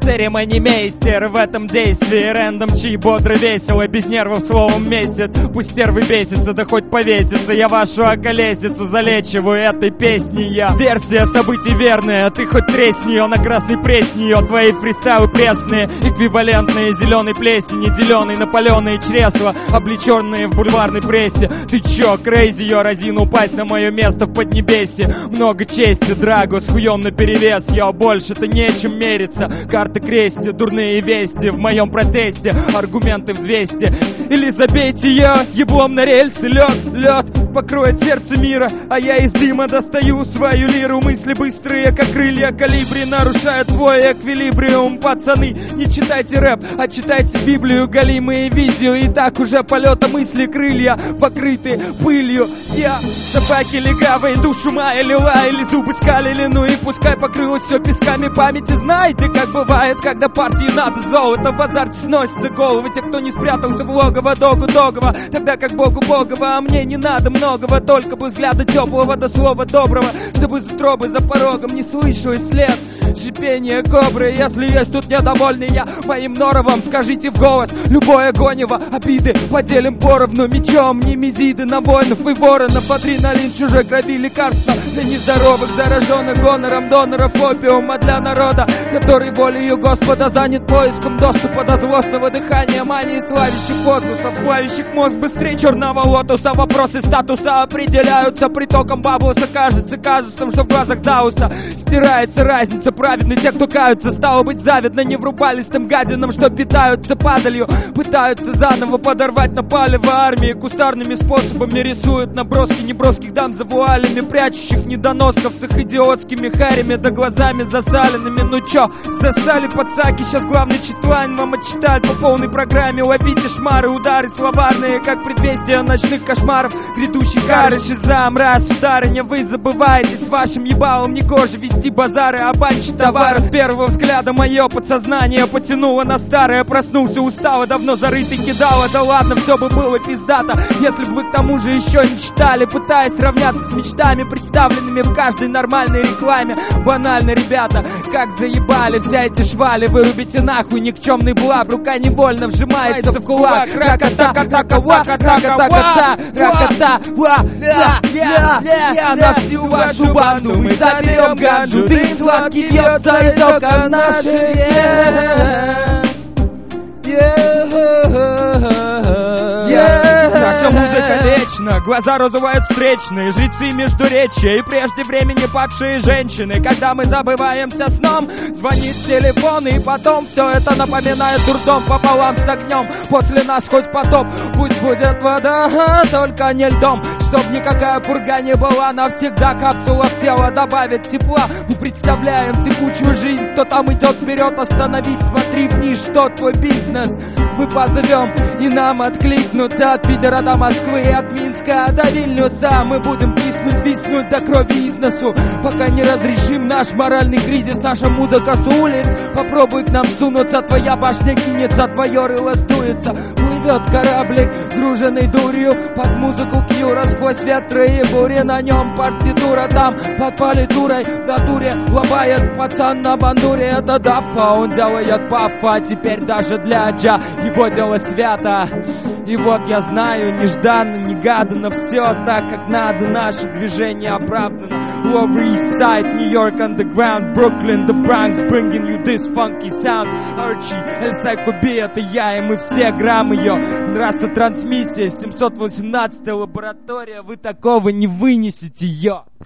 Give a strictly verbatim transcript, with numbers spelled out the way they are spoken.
церемонимейстер в этом действии. Рэндом, чей бодро весело, без нервов словом месяц. Пусть стервы бесится, да хоть повесится. Я вашу околесицу залечиваю этой песней я. Версия событий верная, ты хоть тресни ее на красный пресс нее. Твои фристайлы пресные, эквивалентные зеленой плесени, деленые на паленые чресла, облеченные в бульварной прессе. Ты чё, крейзи, ее разину упасть на мое место в Поднебесье. Много чести, Драго, с хуем наперевес. Я больше-то нечем мериться. Карты крести, дурные вести в моем протесте, аргументы взвесьте. Или забейте ее еблом на рельсы. Лед, лед покроет сердце мира, а я из дыма достаю свою лиру. Мысли быстрые, как крылья калибри, нарушают твой эквилибриум. Пацаны, не читайте рэп, а читайте Библию, голимые видео. И так уже полета мысли крылья покрыты пылью. Я собаки легавые, душу маяли, лаяли, зубы скалили. Ну и пускай покрылось все песками памяти. Знаете, как бывает, когда партии надо золото, в азарт сносится головы. Те, кто не спрятался в логово догу догова, тогда как богу богова. А мне не надо многого, только бы взгляда теплого до слова доброго, чтобы за тробы за порогом не слышалось след шипение кобры. Если есть тут недовольный я моим норовом, скажите в голос любое гонево. Обиды поделим поровну, мечом немезиды на воинов и воронов. Адреналин чужой крови, лекарства для нездоровых, зараженных гонором доноров, опиум. А для народа, который волею Господа занят поиском доступа до злостного дыхания мании славящих космосов, плавящих мозг быстрее черного лотоса. Вопросы статуса определяются притоком баблоса. Кажется казусом, что в глазах Дауса стирается разница. Праведны те, кто каются, стало быть завидно. Не врубались тем гадинам, что питаются падалью, пытаются заново подорвать на палево армии. Кустарными способами рисуют наброски неброских дам за вуалями, прячущих недоносков с их идиотскими харями да глазами засаленными. Ну чё, засали пацаки, сейчас главный читлайн вам отчитает по полной программе. Ловите шмары, удары словарные, как предвестие ночных кошмаров грядущей кары. Шизам, раз, сударыня, вы забываете с вашим ебалом негоже вести базары о банче товаров. С первого взгляда мое подсознание потянуло на старое. Проснулся устало, давно зарытый кидало. Да ладно, все бы было пиздато, если бы вы к тому же еще не читали, пытаясь сравняться с мечтами, представленными в каждой нормальной рекламе. Банально, ребята, как заебали вся эти швали. Вырубите нахуй никчемный блаб, рука невольно вжимается в кулак. Ракота, катака, ва, ракота, кота, ракота, ва, ля, ля, ля. На всю вашу банду мы заберем ганджу. Дым сладкий льется из окон наших. Наша музыка вечна, глаза розовают встречные, жрецы междуречия и прежде времени падшие женщины. Когда мы забываемся сном, звонит телефон, и потом все это напоминает дурдом пополам с огнем. После нас хоть потоп, пусть будет вода, только не льдом. Чтоб никакая пурга не была, навсегда капсула в тело добавит тепла. Мы представляем текучую жизнь, кто там идет вперед, остановись, смотри вниз, что твой бизнес. Мы позовем, и нам откликнутся от Питера до Москвы, от Минска до Вильнюса. Мы будем киснуть, виснуть до крови из носу, пока не разрешим наш моральный кризис. Наша музыка с улиц, попробуй к нам сунуться, твоя башня кинется, твое рыло сдуется. Плывет кораблик, груженный дурью, под музыку Кьюра, сквозь ветры и бури. На нем партитура, там под политурой в натуре лобает пацан на бандуре. Это дафа, он делает пафа, теперь даже для джа его дело свято. И вот я знаю, нежданно, негаданно, все так, как надо, наше движение оправдано. Lower East Side, New York Underground, Brooklyn, the Bronx, bringing you this funky sound. Archie, Эль Сайкоби, это я, и мы все грамм ее. Нрастотрансмиссия, семьсот восемнадцатая лаборатория, вы такого не вынесете, йо.